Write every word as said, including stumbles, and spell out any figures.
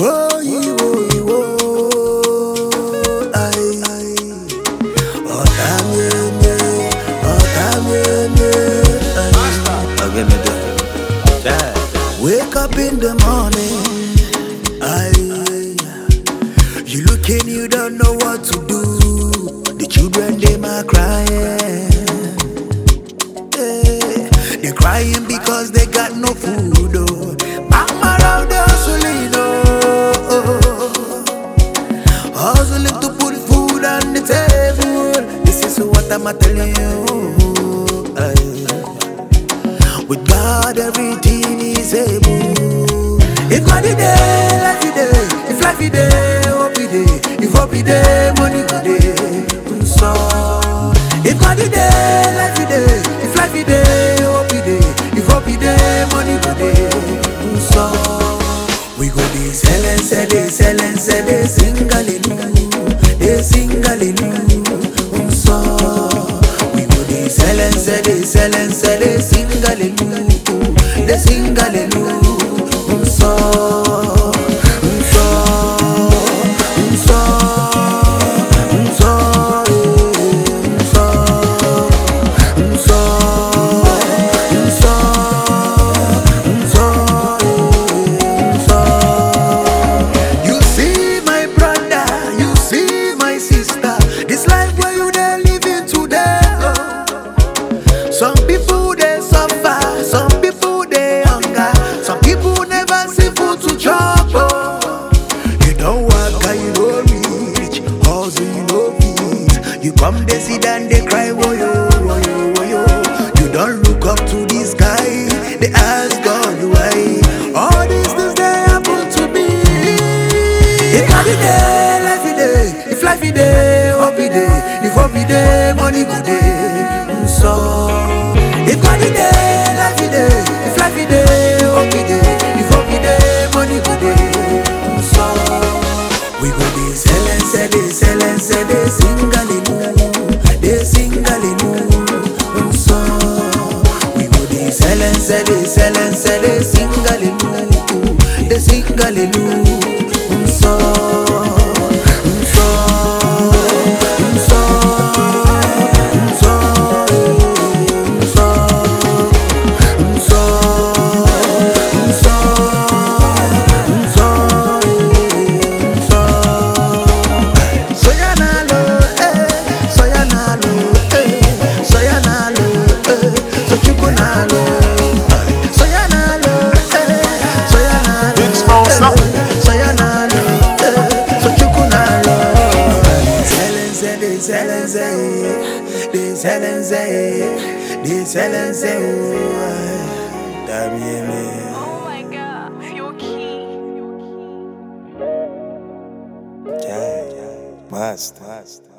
Oh, you, oh, you, oh, aye, aye. Oh, damn, yeah, yeah. Oh, damn, yeah, yeah. Aye. Oh, give me the yeah. Wake up in the morning, aye. You looking, you don't know what to do. The children, they might crying. Yeah. They're crying because they got no food, oh. Mama around the hustling, oh. Hustling to put food on the table. This is what I'm telling you. Aye. With God, everything is able. If God is there, life is there. If life is there, hope is there. If hope is there, money go there. So, if God is there, life is there. If life is there, hope is there. If hope is there, money go there. So, we go be selling, selling, selling, selling, sing hallelujah, they sing hallelujah. So, we go be selling, selling, selling, selling, sing hallelujah, they sing hallelujah. So, so, so, you see my brother, you see my sister. This life where you they living today. Oh. Some people they suffer, some people they hunger, some people never see food to chop. Oh. You don't work and you don't reach, hustle you no peace. You come they sit and they cry, woyo, woyo, woyo. You don't look up to this guy, they ask God why. All these things they happen to me. If God is there, life is there. If life is there, hope is there. If hope is there, money go there. So, if God is there, life is there. If life is there, hope is there. If hope is there, money go there. So, we go be selling, selling, selling, selling, sing hallelujah, they sing hallelujah. So, we go be selling, selling, selling, selling, sing hallelujah, they sing hallelujah. So, so, so, so, so, so, so, so, soyanalo, eh, soyanalo, eh, soyanalo, eh, sochukunalo, soyanalo, eh, soyanalo, Big small stuff. soyanalo, eh, sochukunalo. They selling, say, they selling, say, they selling, say, oh, damn yeah, man. Oh my god, feel key. Yeah, yeah, must, must.